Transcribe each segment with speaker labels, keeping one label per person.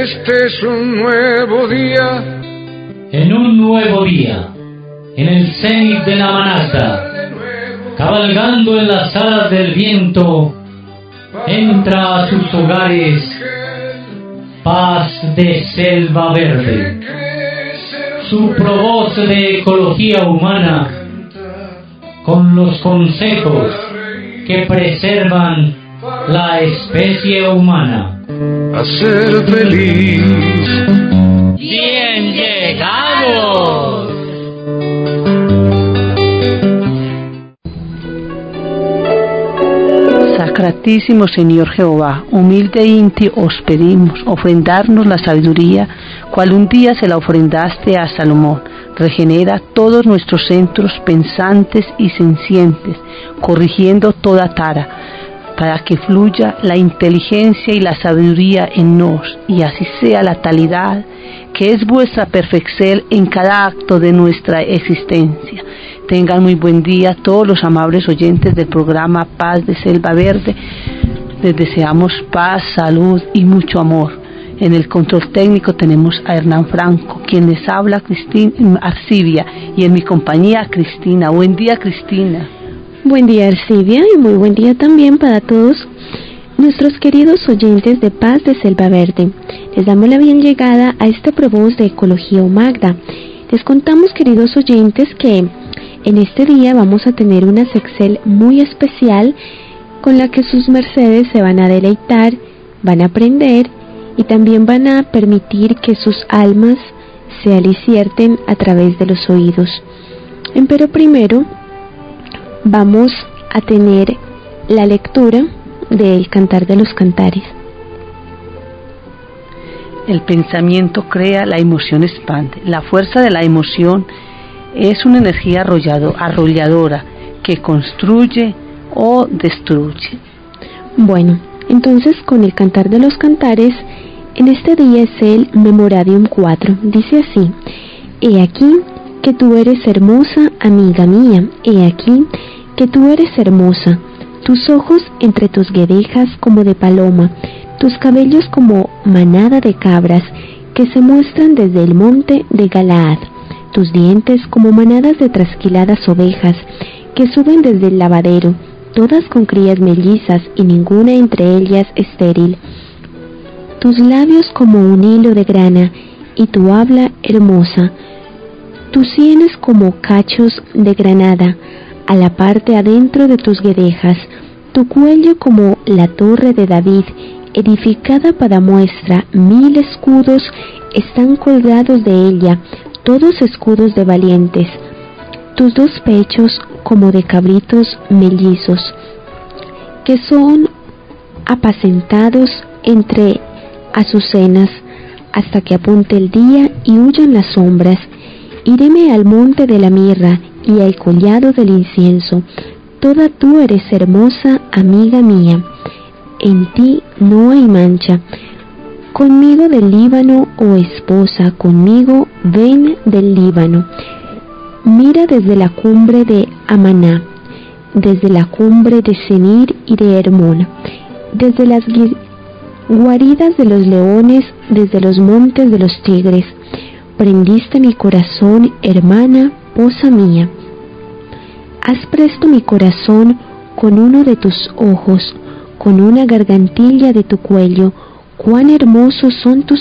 Speaker 1: Este es un nuevo día.
Speaker 2: En un nuevo día, en el cenit de la Manata, cabalgando en las alas del viento, entra a sus hogares Paz de Selva Verde. Su provoz de ecología humana, con los consejos que preservan la especie humana.
Speaker 1: A ser feliz.
Speaker 2: ¡Bien llegados!
Speaker 3: Sacratísimo Señor Jehová, humilde inti os pedimos ofrendarnos la sabiduría, cual un día se la ofrendaste a Salomón. Regenera todos nuestros centros pensantes y sencientes, corrigiendo toda tara, para que fluya la inteligencia y la sabiduría en nos, y así sea la talidad, que es vuestra perfección en cada acto de nuestra existencia. Tengan muy buen día todos los amables oyentes del programa Paz de Selva Verde. Les deseamos paz, salud y mucho amor. En el control técnico tenemos a Hernán Franco, quien les habla, Cristina Arcibia, y en mi compañía Cristina. Buen día, Cristina.
Speaker 4: Buen día, Arcibia, y muy buen día también para todos nuestros queridos oyentes de Paz de Selva Verde. Les damos la bien llegada a este provoz de Ecología Humana. Les contamos, queridos oyentes, que en este día vamos a tener una sección muy especial con la que sus mercedes se van a deleitar, van a aprender y también van a permitir que sus almas se alicierten a través de los oídos. Pero primero vamos a tener la lectura del Cantar de los Cantares.
Speaker 3: El pensamiento crea, la emoción expande. La fuerza de la emoción es una energía arrolladora que construye o destruye.
Speaker 4: Bueno, entonces con el Cantar de los Cantares, en este día es el Memoradium 4. Dice así: He aquí que tú eres hermosa, amiga mía, he aquí que tú eres hermosa, tus ojos entre tus guedejas como de paloma, tus cabellos como manada de cabras que se muestran desde el monte de Galaad, tus dientes como manadas de trasquiladas ovejas que suben desde el lavadero, todas con crías mellizas y ninguna entre ellas estéril, tus labios como un hilo de grana y tu habla hermosa, tus sienes como cachos de granada, a la parte adentro de tus guedejas, tu cuello como la torre de David, edificada para muestra, 1000 escudos están colgados de ella, todos escudos de valientes, tus dos pechos como de cabritos mellizos, que son apacentados entre azucenas, hasta que apunte el día y huyan las sombras. Iréme al monte de la mirra y al collado del incienso. Toda tú eres hermosa, amiga mía. En ti no hay mancha. Conmigo del Líbano, oh esposa, conmigo ven del Líbano. Mira desde la cumbre de Amaná, desde la cumbre de Senir y de Hermón, desde las guaridas de los leones, desde los montes de los tigres. Prendiste mi corazón, hermana, posa mía. Has presto mi corazón con uno de tus ojos, con una gargantilla de tu cuello. Cuán hermosos son tus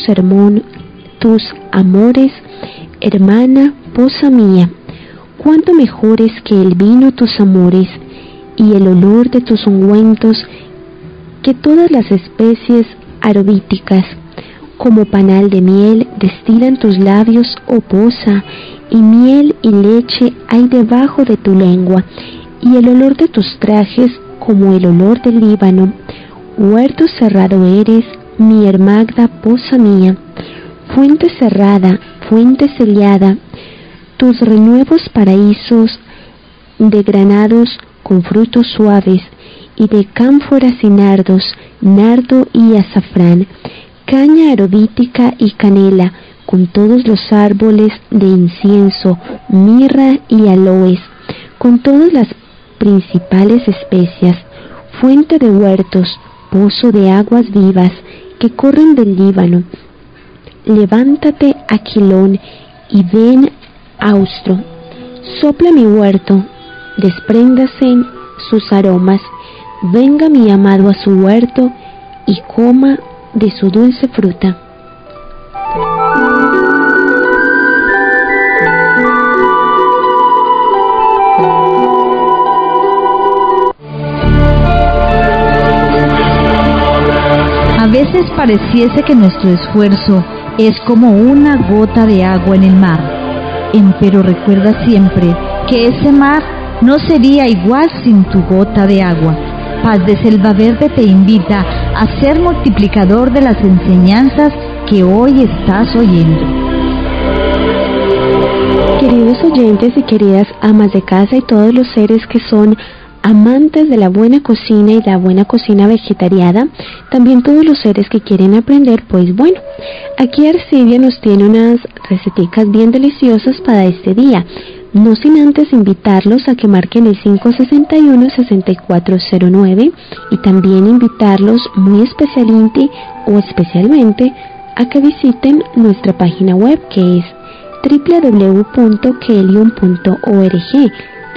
Speaker 4: amores, hermana, posa mía. Cuánto mejores que el vino tus amores, y el olor de tus ungüentos que todas las especies aromáticas. Como panal de miel destilan tus labios, oh posa, y miel y leche hay debajo de tu lengua, y el olor de tus trajes como el olor del Líbano. Huerto cerrado eres, mi hermagda, posa mía, fuente cerrada, fuente sellada, tus renuevos paraísos de granados con frutos suaves, y de cánforas y nardos, nardo y azafrán, caña aromática y canela, con todos los árboles de incienso, mirra y aloes, con todas las principales especias, fuente de huertos, pozo de aguas vivas que corren del Líbano, levántate, Aquilón, y ven, austro. Sopla mi huerto, despréndase sus aromas, venga mi amado a su huerto y coma de su dulce fruta.
Speaker 5: A veces pareciese que nuestro esfuerzo es como una gota de agua en el mar, empero recuerda siempre que ese mar no sería igual sin tu gota de agua. Paz de Selva Verde te invita a ser multiplicador de las enseñanzas que hoy estás oyendo.
Speaker 4: Queridos oyentes y queridas amas de casa y todos los seres que son amantes de la buena cocina y la buena cocina vegetariana, también todos los seres que quieren aprender, pues bueno, aquí Arcidia nos tiene unas receticas bien deliciosas para este día. No sin antes invitarlos a que marquen el 561-6409 y también invitarlos muy especialmente a que visiten nuestra página web, que es www.kelium.org.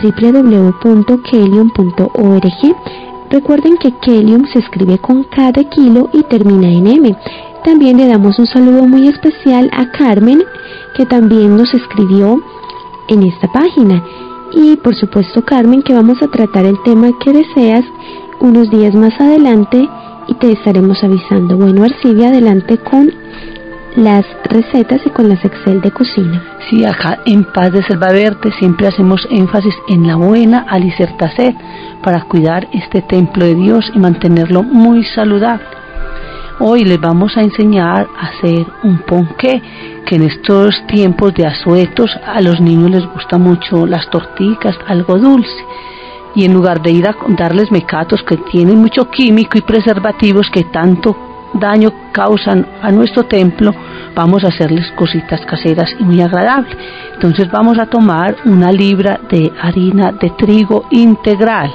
Speaker 4: www.kelium.org. Recuerden que Kelium se escribe con K de kilo y termina en M. También le damos un saludo muy especial a Carmen, que también nos escribió en esta página. Y por supuesto, Carmen, que vamos a tratar el tema que deseas unos días más adelante y te estaremos avisando. Bueno, Arcidia, adelante con las recetas y con las Excel de cocina.
Speaker 3: Sí, acá en Paz de Selva Verde siempre hacemos énfasis en la buena alicertacer para cuidar este templo de Dios y mantenerlo muy saludable. Hoy les vamos a enseñar a hacer un ponqué, que en estos tiempos de asuetos a los niños les gusta mucho las torticas, algo dulce. Y en lugar de ir a darles mecatos que tienen mucho químico y preservativos que tanto daño causan a nuestro templo, vamos a hacerles cositas caseras y muy agradables. Entonces vamos a tomar 1 libra de harina de trigo integral,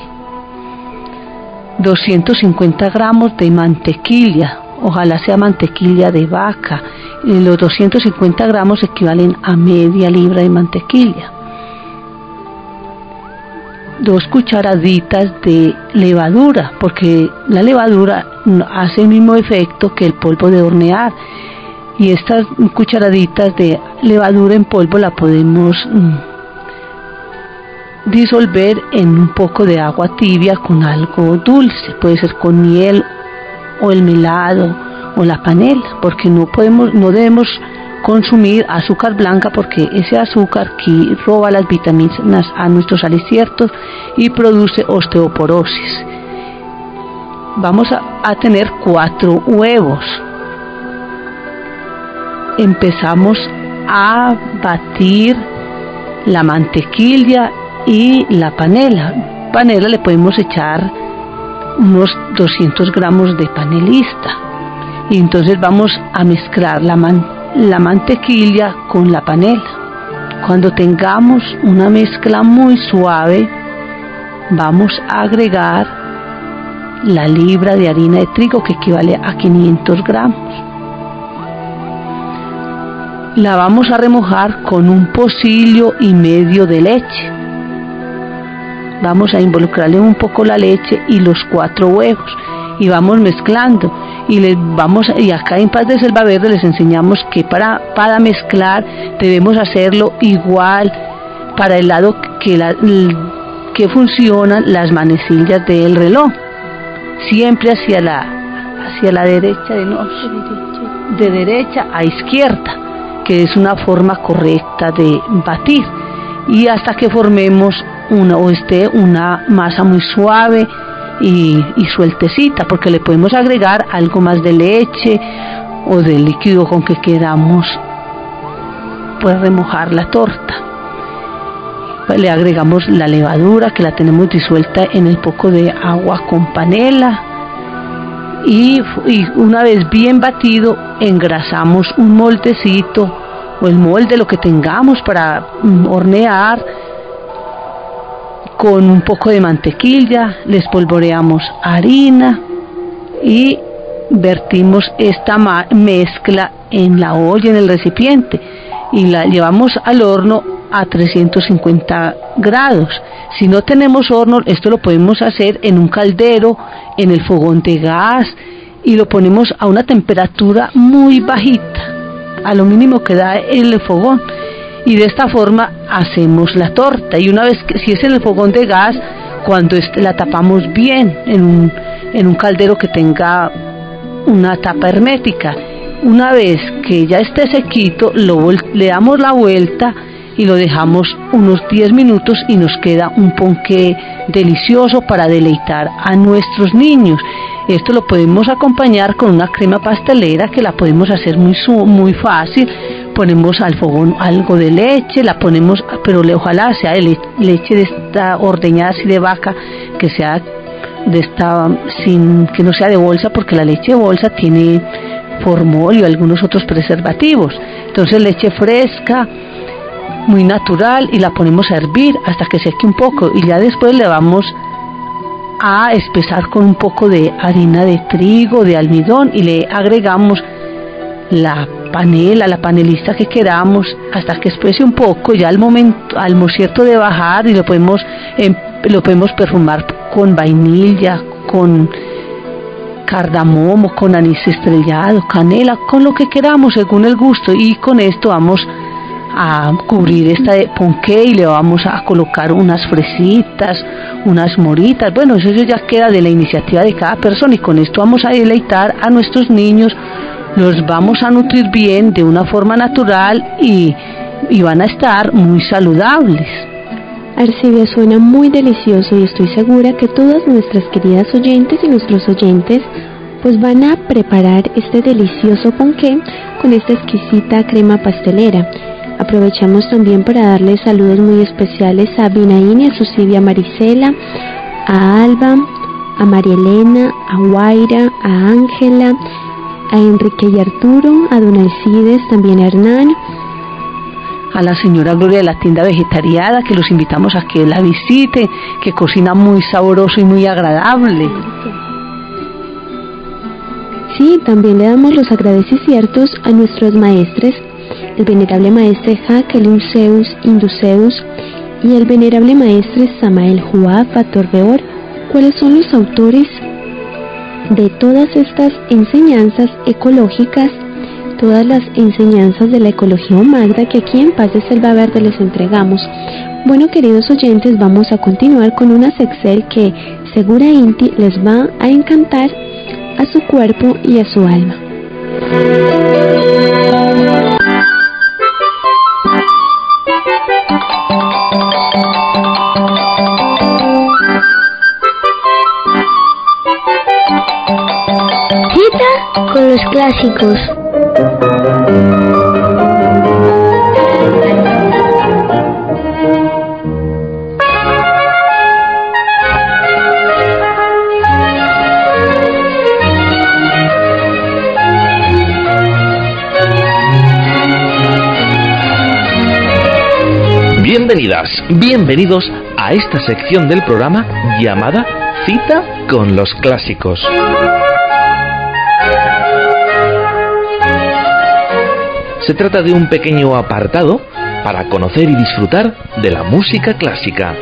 Speaker 3: 250 gramos de mantequilla, ojalá sea mantequilla de vaca. Los 250 gramos equivalen a media libra de mantequilla. 2 cucharaditas de levadura, porque la levadura hace el mismo efecto que el polvo de hornear, y estas cucharaditas de levadura en polvo la podemos disolver en un poco de agua tibia con algo dulce, puede ser con miel o el melado o la panela, porque no debemos consumir azúcar blanca, porque ese azúcar que roba las vitaminas a nuestros aliciertos y produce osteoporosis. Vamos a tener 4 huevos. Empezamos a batir la mantequilla y la panela. Panela le podemos echar unos 200 gramos de panelista, y entonces vamos a mezclar la mantequilla con la panela. Cuando tengamos una mezcla muy suave, vamos a agregar la libra de harina de trigo, que equivale a 500 gramos. La vamos a remojar con 1,5 pocillos de leche. Vamos a involucrarle un poco la leche y los 4 huevos, y vamos mezclando. Y acá en Paz de Selva Verde les enseñamos que para mezclar debemos hacerlo igual para el lado que funcionan las manecillas del reloj, siempre hacia la derecha, de derecha a izquierda, que es una forma correcta de batir, y hasta que formemos una masa muy suave y sueltecita, porque le podemos agregar algo más de leche o de líquido con que queramos pues remojar la torta. Le agregamos la levadura, que la tenemos disuelta en el poco de agua con panela, y una vez bien batido engrasamos un moldecito o el molde, lo que tengamos para hornear, con un poco de mantequilla. Le espolvoreamos harina y vertimos esta mezcla en la olla, en el recipiente, y la llevamos al horno a 350 grados. Si no tenemos horno, esto lo podemos hacer en un caldero, en el fogón de gas, y lo ponemos a una temperatura muy bajita, a lo mínimo que da el fogón, y de esta forma hacemos la torta. Y una vez que, si es en el fogón de gas, cuando la tapamos bien en un caldero que tenga una tapa hermética. Una vez que ya esté sequito, le damos la vuelta y lo dejamos unos 10 minutos y nos queda un ponqué delicioso para deleitar a nuestros niños. Esto lo podemos acompañar con una crema pastelera, que la podemos hacer muy fácil. Ponemos al fogón algo de leche, la ponemos, pero ojalá sea de leche de esta ordeñada así de vaca, que sea de esta, que no sea de bolsa, porque la leche de bolsa tiene formol y algunos otros preservativos. Entonces leche fresca, muy natural, y la ponemos a hervir hasta que seque un poco, y ya después le vamos a espesar con un poco de harina de trigo, de almidón, y le agregamos la panelista que queramos hasta que espese un poco. Ya al momento de bajar, y lo podemos perfumar con vainilla, con cardamomo, con anís estrellado, canela, con lo que queramos según el gusto. Y con esto vamos a cubrir esta ponqué y le vamos a colocar unas fresitas, unas moritas. Bueno, eso ya queda de la iniciativa de cada persona, y con esto vamos a deleitar a nuestros niños. Los vamos a nutrir bien, de una forma natural, y van a estar muy saludables.
Speaker 4: Arcibia, suena muy delicioso, y estoy segura que todas nuestras queridas oyentes y nuestros oyentes pues van a preparar este delicioso ponqué con esta exquisita crema pastelera. Aprovechamos también para darle saludos muy especiales a Binaín y a su Silvia Marisela, a Alba, a María Elena, a Guaira, a Ángela, a Enrique y Arturo, a Don Alcides, también a Hernán,
Speaker 3: a la señora Gloria de la tienda vegetariana, que los invitamos a que la visiten, que cocina muy sabroso y muy agradable.
Speaker 4: Sí, también le damos los agradecimientos a nuestros maestres, el venerable maestre Jacqueline Zeus Induceus y el venerable maestre Samael Juá Fatorbeor, cuáles son los autores de todas estas enseñanzas ecológicas, todas las enseñanzas de la ecología Magda, que aquí en Paz de Selva Verde les entregamos. Bueno, queridos oyentes, vamos a continuar con una sección que seguramente les va a encantar a su cuerpo y a su alma.
Speaker 6: Cita con los clásicos.
Speaker 7: Bienvenidas, bienvenidos a esta sección del programa llamada Cita con los clásicos. Se trata de un pequeño apartado para conocer y disfrutar de la música clásica.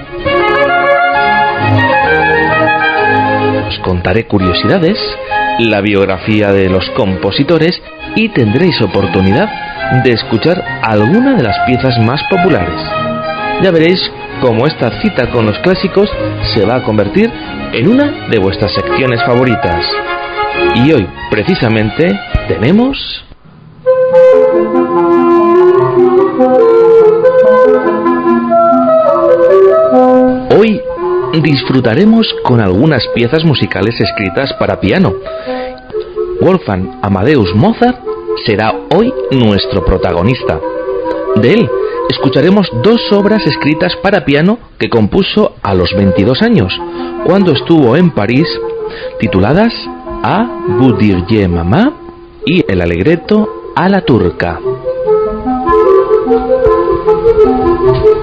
Speaker 7: Os contaré curiosidades, la biografía de los compositores, y tendréis oportunidad de escuchar alguna de las piezas más populares. Ya veréis cómo esta cita con los clásicos se va a convertir en una de vuestras secciones favoritas. Y hoy, precisamente, tenemos... Hoy disfrutaremos con algunas piezas musicales escritas para piano. Wolfgang Amadeus Mozart será hoy nuestro protagonista. De él escucharemos dos obras escritas para piano que compuso a los 22 años, cuando estuvo en París, tituladas A vous diriez Mamá y el alegreto a la turca.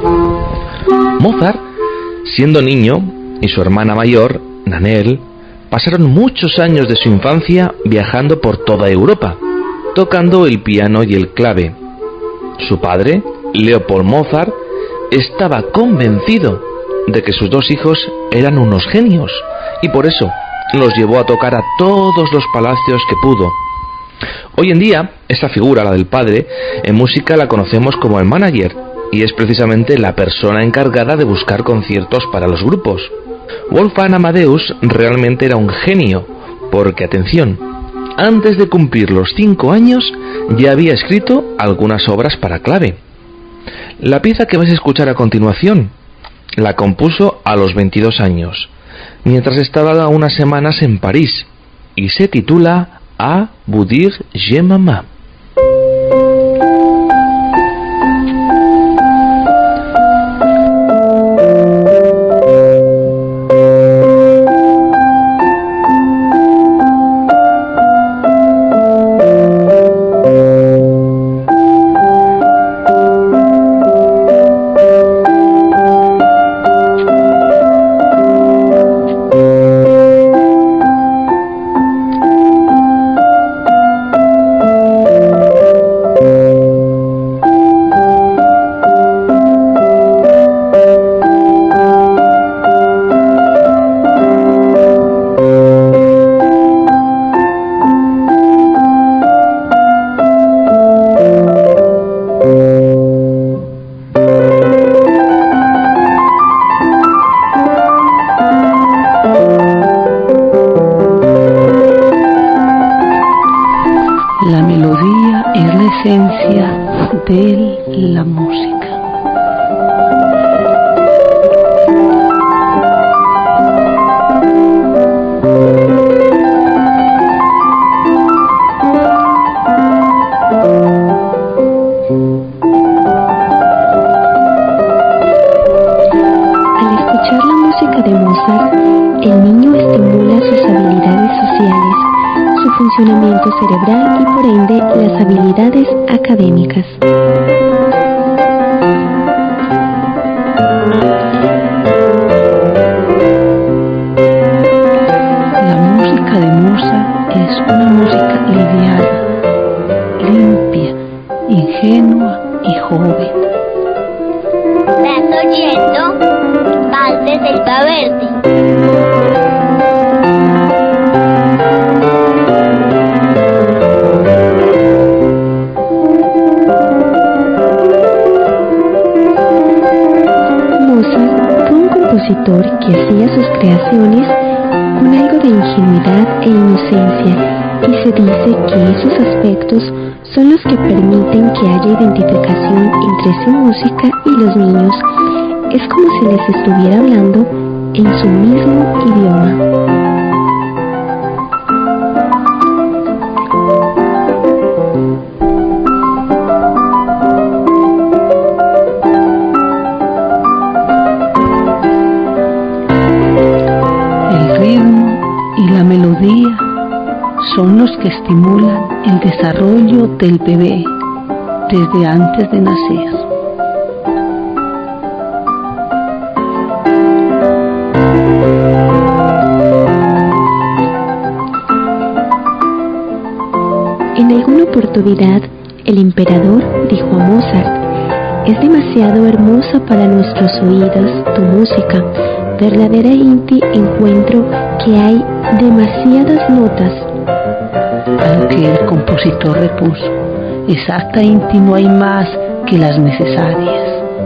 Speaker 7: Mozart, siendo niño, y su hermana mayor, Nannerl, pasaron muchos años de su infancia viajando por toda Europa, tocando el piano y el clave. Su padre, Leopold Mozart, estaba convencido de que sus dos hijos eran unos genios y por eso los llevó a tocar a todos los palacios que pudo. Hoy en día, esa figura, la del padre, en música la conocemos como el manager y es precisamente la persona encargada de buscar conciertos para los grupos. Wolfgang Amadeus realmente era un genio porque, atención, antes de cumplir los 5 años ya había escrito algunas obras para clave. La pieza que vais a escuchar a continuación la compuso a los 22 años, mientras estaba unas semanas en París, y se titula A vous dire je m'aime.
Speaker 3: La melodía es la esencia de la música.
Speaker 4: Al escuchar la música de Mozart, el niño estimula sus habilidades sociales, su funcionamiento cerebral y por ende las habilidades académicas.
Speaker 3: La música de Mozart es una música liviana, limpia, ingenua y joven.
Speaker 6: Estás oyendo Vals de Selva Verde.
Speaker 4: Mozart fue un compositor que hacía sus creaciones con algo de ingenuidad e inocencia, y se dice que esos aspectos son los que permiten que haya identificación entre su música y los niños. Es como si les estuviera hablando en su mismo idioma.
Speaker 3: El ritmo y la melodía son los que estimulan el desarrollo del bebé desde antes de nacer.
Speaker 4: En alguna oportunidad, el emperador dijo a Mozart: "Es demasiado hermosa para nuestros oídos tu música. Verdaderamente encuentro que hay demasiadas notas".
Speaker 3: A lo que el compositor repuso: "Exactamente no hay más que las necesarias".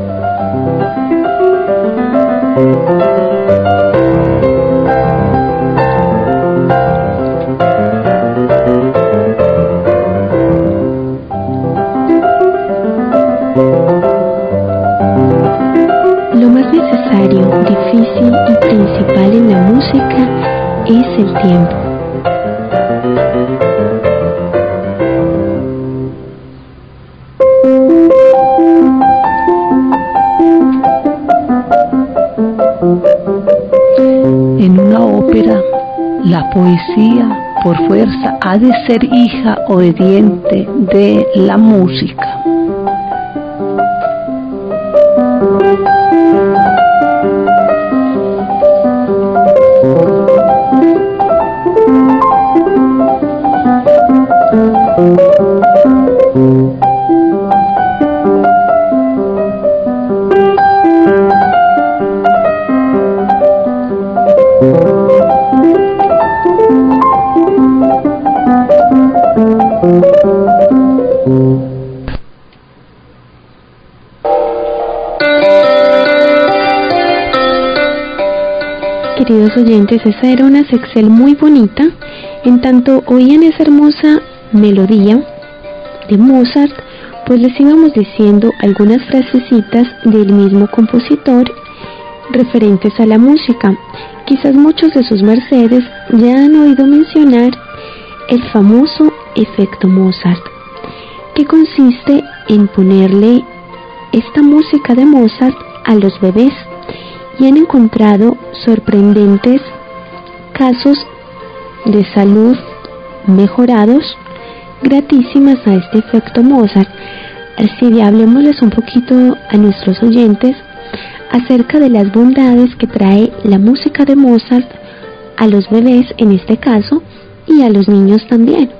Speaker 4: Lo más necesario, difícil y principal en la música es el tiempo.
Speaker 3: En una ópera, la poesía por fuerza ha de ser hija obediente de la música.
Speaker 4: Queridos oyentes, esa era una sección muy bonita. En tanto oían esa hermosa melodía de Mozart, pues les íbamos diciendo algunas frasecitas del mismo compositor referentes a la música. Quizás muchos de sus mercedes ya han oído mencionar el famoso efecto Mozart, que consiste en ponerle esta música de Mozart a los bebés, y han encontrado sorprendentes casos de salud mejorados gratísimas a este efecto Mozart. Así que hablemosles un poquito a nuestros oyentes acerca de las bondades que trae la música de Mozart a los bebés en este caso y a los niños también.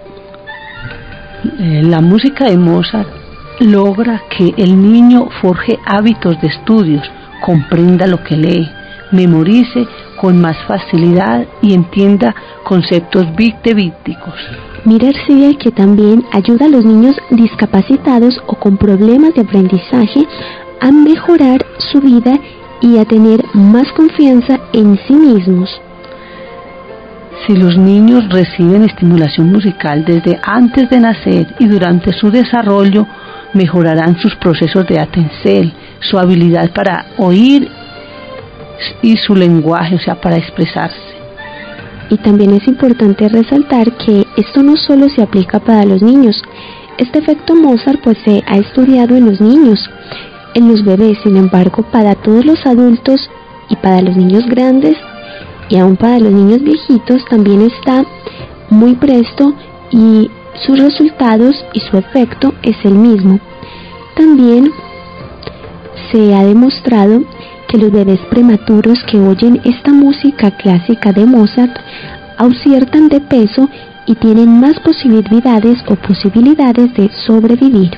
Speaker 3: La música de Mozart logra que el niño forje hábitos de estudios, comprenda lo que lee, memorice con más facilidad y entienda conceptos vícticos.
Speaker 4: Mira, Arcidia, que también ayuda a los niños discapacitados o con problemas de aprendizaje a mejorar su vida y a tener más confianza en sí mismos.
Speaker 3: Si los niños reciben estimulación musical desde antes de nacer y durante su desarrollo, mejorarán sus procesos de atención, su habilidad para oír y su lenguaje, o sea, para expresarse.
Speaker 4: Y también es importante resaltar que esto no solo se aplica para los niños. Este efecto Mozart pues se ha estudiado en los niños, en los bebés. Sin embargo, para todos los adultos y para los niños grandes y aún para los niños viejitos también está muy presto, y sus resultados y su efecto es el mismo. También se ha demostrado que los bebés prematuros que oyen esta música clásica de Mozart aumentan de peso y tienen más posibilidades de sobrevivir.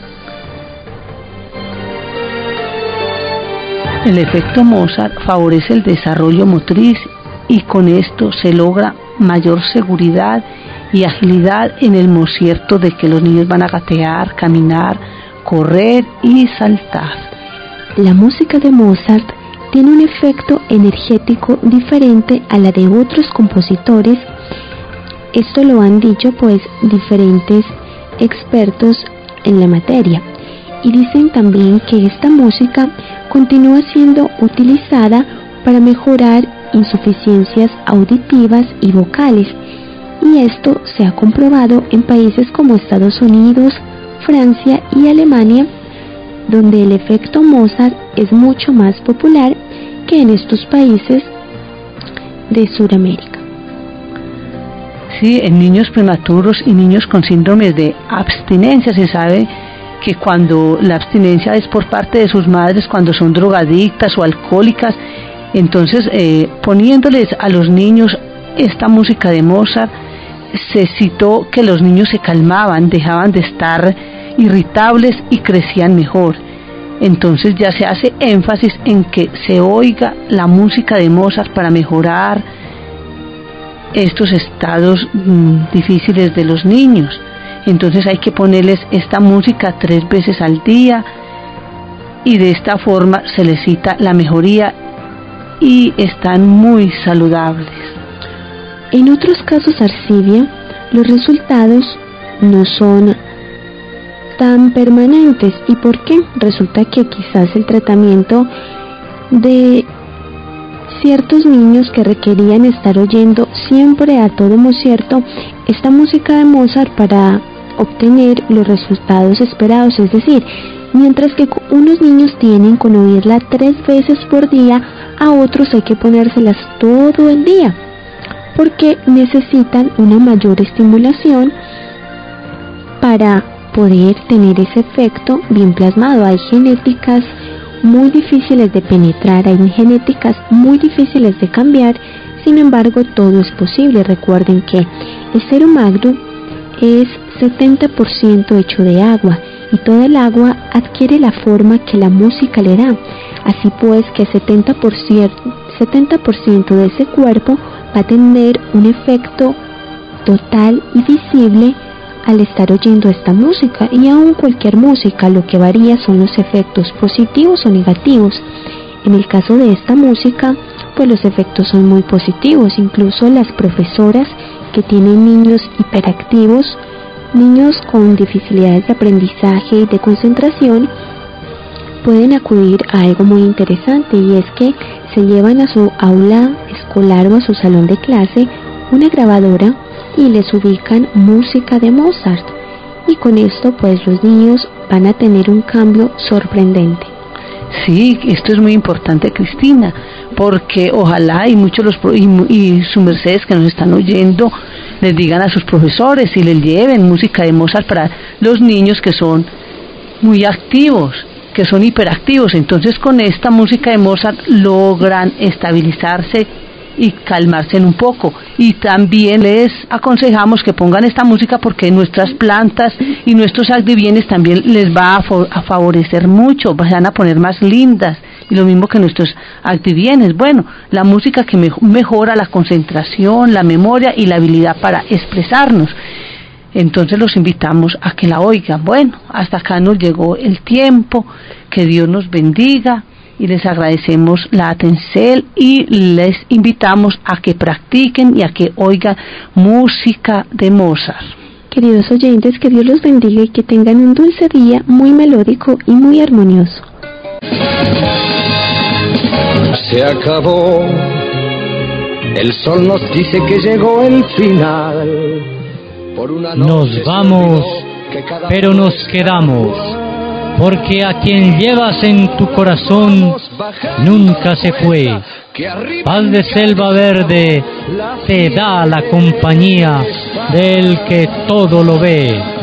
Speaker 3: El efecto Mozart favorece el desarrollo motriz y con esto se logra mayor seguridad y agilidad en el concierto de que los niños van a gatear, caminar, correr y saltar.
Speaker 4: La música de Mozart tiene un efecto energético diferente a la de otros compositores. Esto lo han dicho pues diferentes expertos en la materia, y dicen también que esta música continúa siendo utilizada para mejorar insuficiencias auditivas y vocales, y esto se ha comprobado en países como Estados Unidos, Francia y Alemania, donde el efecto Mozart es mucho más popular que en estos países de Sudamérica.
Speaker 3: Sí, en niños prematuros y niños con síndromes de abstinencia se sabe que cuando la abstinencia es por parte de sus madres, cuando son drogadictas o alcohólicas, entonces poniéndoles a los niños esta música de Mozart, se citó que los niños se calmaban, dejaban de estar irritables y crecían mejor. Entonces ya se hace énfasis en que se oiga la música de Mozart para mejorar estos estados difíciles de los niños. Entonces hay que ponerles esta música 3 veces al día, y de esta forma se les cita la mejoría y están muy saludables.
Speaker 4: En otros casos, Arcidia, los resultados no son tan permanentes. ¿Y por qué? Resulta que quizás el tratamiento de ciertos niños que requerían estar oyendo siempre a todo concierto esta música de Mozart para obtener los resultados esperados, es decir, mientras que unos niños tienen con oírla 3 veces por día, a otros hay que ponérselas todo el día, porque necesitan una mayor estimulación para poder tener ese efecto bien plasmado. Hay genéticas muy difíciles de penetrar, hay genéticas muy difíciles de cambiar, sin embargo todo es posible. Recuerden que el ser humano es 70% hecho de agua, y toda el agua adquiere la forma que la música le da. Así pues que 70% de ese cuerpo va a tener un efecto total y visible al estar oyendo esta música, y aún cualquier música, lo que varía son los efectos positivos o negativos. En el caso de esta música, pues los efectos son muy positivos. Incluso las profesoras que tienen niños hiperactivos, niños con dificultades de aprendizaje y de concentración, pueden acudir a algo muy interesante, y es que se llevan a su aula escolar o a su salón de clase una grabadora y les ubican música de Mozart, y con esto pues los niños van a tener un cambio sorprendente.
Speaker 3: Sí, esto es muy importante, Cristina, porque ojalá y muchos y su mercedes que nos están oyendo les digan a sus profesores y les lleven música de Mozart para los niños que son muy activos, que son hiperactivos. Entonces con esta música de Mozart logran estabilizarse y calmarse un poco. Y también les aconsejamos que pongan esta música porque nuestras plantas y nuestros activienes también les va a favorecer mucho, van a poner más lindas, y lo mismo que nuestros activienes. Bueno, la música que mejora la concentración, la memoria y la habilidad para expresarnos. Entonces los invitamos a que la oigan. Bueno, hasta acá nos llegó el tiempo. Que Dios nos bendiga y les agradecemos la atención y les invitamos a que practiquen y a que oigan música de Mozart.
Speaker 4: Queridos oyentes, que Dios los bendiga y que tengan un dulce día muy melódico y muy armonioso.
Speaker 1: Se acabó, el sol nos dice que llegó el final. Por una noche
Speaker 2: nos vamos, pero nos quedamos, porque a quien llevas en tu corazón nunca se fue. Paz de selva verde te da la compañía del que todo lo ve.